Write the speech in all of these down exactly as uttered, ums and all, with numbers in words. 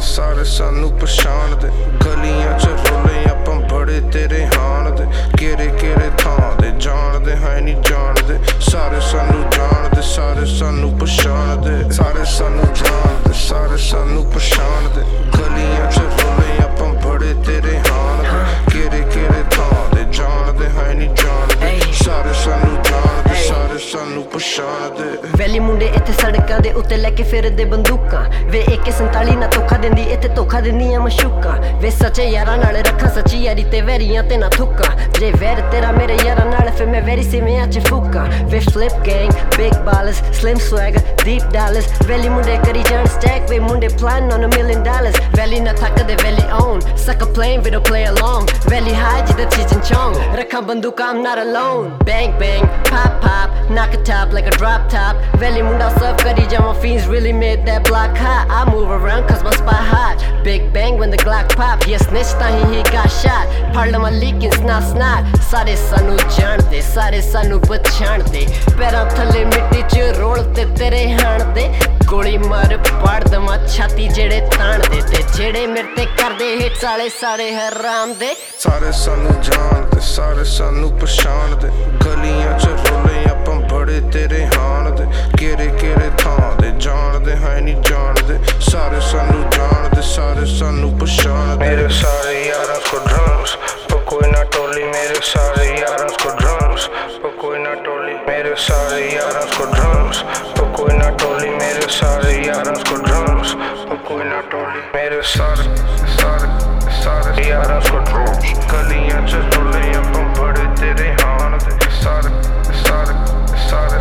ਸਾਰੇ ਸਾਨੂੰ ਪਛਾਣਦੇ ਗਲੀਆਂ ਚ ਰੋਲੇ ਆਪਾਂ ਬੜੇ ਤੇਰੇ ਹਾਣ ਦੇ ਕਿਹੜੇ ਕਿਹੜੇ ਥਾਂ ਦੇ ਜਾਣਦੇ ਹੈ ਨਹੀਂ ਜਾਣਦੇ ਸਾਰੇ ਸਾਨੂੰ ਜਾਣਦੇ ਸਾਰੇ ਸਾਨੂੰ ਪਛਾਣਦੇ ਸਾਰੇ ਸਾਨੂੰ ਜਾਣਦੇ ਸਾਰੇ ਸਾਨੂੰ ਪਛਾਣਦੇ ਗਲੀਆਂ ਚ ਰੋਲੇ ਆਪਾਂ ਬੜੇ ਤੇਰੇ ਹਾਣ ਦੇ ਕਿਹੜੇ ਕਿਹੜੇ ਥਾਂ ਦੇ ਜਾਣਦੇ ਹੈ ਨਹੀਂ ਜਾਣਦੇ ਸਾਰੇ ਸਾਨੂੰ ਜਾਣਦੇ ਸਾਰੇ ਸਾਨੂੰ ਪਛਾਣਦੇ ਵੈਲੀ ਮੁੰਡੇ ਇੱਥੇ ਸੜਕਾਂ ਦੇ ਉੱਤੇ ਲੈ ਕੇ ਫਿਰਦੇ ਬੰਦੂਕਾਂ ਵੇ ਏਕੇ ਸੰਤਾਲੀ ਨਾ ਧੋਖਾ ਦਿੰਦੀ ਇੱਥੇ ਧੋਖਾ ਦਿੰਦੀਆਂ ਮਸ਼ੂਕਾਂ ਵੇ ਸੱਚੇ ਯਾਰਾਂ ਨਾਲ ਰੱਖਾਂ ਸੱਚੀ ਯਾਰੀ ਤੇ ਵੈਰੀਆਂ ਤੇ ਨਾ ਥੁੱਕਾਂ ਜੇ ਵੈਰ ਤੇਰਾ ਮੇਰੇ ਯਾਰਾਂ ਨਾਲ ਫਿਰ ਮੈਂ ਵੈਰੀ ਸਿਵਿਆਂ ਚ ਫੂਕਾਂ ਵੇ flip gang big balls slim swag ਡੀਪ ਡਾਲਸ ਵੈਲੀ ਮੁੰਡੇ ਕਰੀ ਜਾਣ ਸਟੈਕ ਵੇ ਮੁੰਡੇ plan on a million dollars ਵੈਲੀ ਨਾ ਥੱਕਦੇ ਵੈਲੀ on suck a plane we don't play along ਵੈਲੀ ਹਾਈ ਜਿੱਦਾਂ ਚੀਚਨ ਚੌਂਗ ਰੱਖਾਂ ਬੰਦੂਕਾਂ I'm not alone bang bang pop pop knock a top like a drop top valley munda sub kari jama fiends really made that block hot I move around cause my spot hot big bang when the Glock pop yeah snitch tahi he got shot parla my leaking snot snot sare sanu jaande sare sanu pachhande ਪੈਰਾਂ ਥੱਲੇ ਮਿੱਟੀ ਚ role ਤੇ ਤੇਰੇ ਹਾਣ ਦੇ ਗੋਲੀ ਮਾਰ ਪਾੜ ਦਮਾ ਛਾਤੀ ਜਿਹੜੇ ਤਾਣਦੇ ਤੇ ਜਿਹੜੇ ਮੇਰੇ ਤੇ ਕਰਦੇ ਹਿੱਟਸ ਵਾਲੇ ਸਾਰੇ ਹਰਾਮ ਦੇ ਸਾਰੇ ਸਾਨੂੰ ਜਾਣਦੇ ਸਾਰੇ ਸਾਨੂੰ ਪਛਾਣਦੇ ਗਲੀਆਂ ਚ ਰੋਲੇ ਆਪਾਂ ਬੜੇ ਤੇਰੇ ਹਾਣ ਦੇ ਕਿਹੜੇ ਕਿਹੜੇ ਥਾਂ ਦੇ ਜਾਣਦੇ ਹੈ ਨਹੀਂ ਜਾਣਦੇ ਸਾਰੇ ਸਾਨੂੰ ਜਾਣਦੇ ਸਾਰੇ ਸਾਨੂੰ ਪਛਾਣਦੇ ਮੇਰੇ ਸਾਰੇ ਯਾਰਾਂ ਕੋ ਡਰਮਸ ਪਰ ਕੋਈ ਨਾ ਟੋਲੀ ਮੇਰੇ ਸਾਰੇ ਯਾਰਾਂ ਕੋ ਡਰਮਸ ਪਰ ਕੋਈ ਨਾ ਟੋਲੀ ਮੇਰੇ ਸਾਰੇ ਯਾਰਾਂ ਕੋ ਡਰਮਸ ਪਰ ਕੋਈ ਨਾ ਟੋਲੀ ਮੇਰੇ ਸਾਰੇ ਯਾਰਾਂ ਕੋ ਡਰਮਸ ਪਰ ਕੋਈ ਨਾ ਟੋਲੀ ਮੇਰੇ ਸਾਰੇ ਸਾਰੇ ਸਾਰੇ ਯਾਰਾਂ ਕੋ ਡਰਮਸ ਗਲੀਆਂ ਚ ਰੋਲੇ ਆਪਾਂ ਬੜੇ ਤੇਰੇ ਹਾਣ ਦੇ ਸਾਰੇ ਸਾਰੇ ਸਾਰੇ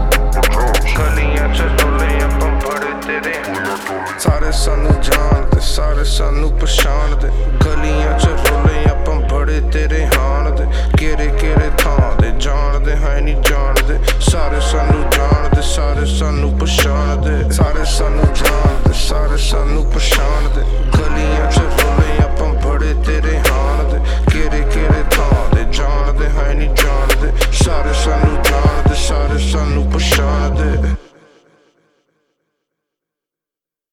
ਗਲੀਆਂ ਚ ਰੋਲੇ ਆਪਾਂ ਬੜੇ ਤੇਰੇ ਸਾਰੇ ਸਾਨੂੰ ਜਾਣਦੇ ਸਾਰੇ ਸਾਨੂੰ ਪਛਾਣਦੇ ਗਲੀਆਂ ਚ ਰੋਲੇ ਆਪਾਂ ਬੜੇ ਤੇਰੇ ਹਾਣ ਦੇ ਕਿਹੜੇ ਕਿਹੜੇ ਥਾਂ ਦੇ ਜਾਣਦੇ ਹੈ ਨਹੀਂ ਜਾਣਦੇ ਸਾਰੇ ਸਾਨੂੰ ਜਾਣਦੇ ਸਾਰੇ ਸਾਨੂੰ ਪਛਾਣਦੇ ਸਾਰੇ ਸਾਨੂੰ ਜਾਣਦੇ ਸਾਰੇ ਸਾਨੂੰ ਪਛਾਣਦੇ ਗਲੀਆਂ ਚ ਰੋਲੇ